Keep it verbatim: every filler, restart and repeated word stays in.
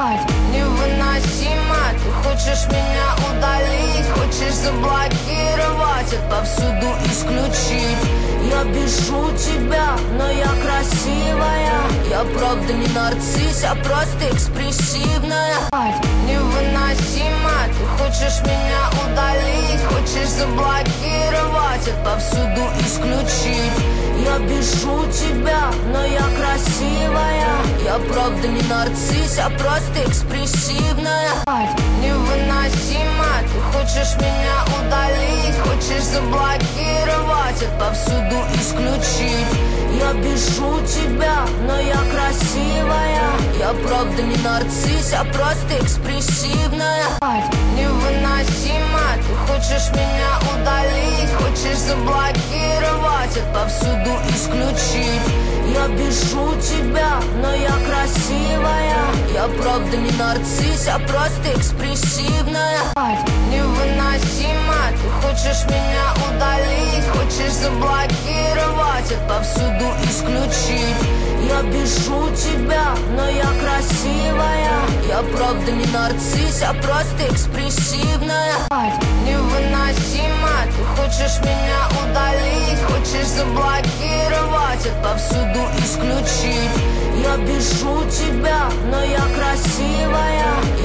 невыносимо. Ты хочешь меня удалить, хочешь заблокировать, отовсюду исключить. Я бешу тебя, но я красивая. Я правда не нарцисс, а просто экспрессивная. Невыносимо. Ты хочешь меня удалить, хочешь заблокировать, отовсюду исключить. Я бешу тебя, но я красивая. Я правда не нарцисс, а просто экспрессивная. Невыносимо. Ты хочешь меня удалить, хочешь заблокировать, отовсюду исключить. Я бешу тебя, но я красивая. Я правда не нарцисс, а просто экспрессивная. Невыносимо. Ты хочешь меня удалить, хочешь заблокировать, отовсюду исключить. Я бешу тебя, но я красивая. Я правда не нарцисс, а просто экспрессивная. Невыносимо. Ты хочешь меня удалить, хочешь заблокировать, отовсюду исключить. Я бешу тебя, но я красивая. Я правда не нарцисс, а просто экспрессивная. Невыносимо. Ты хочешь меня удалить, хочешь заблокировать, отовсюду исключить. Я бешу тебя, но я красивая.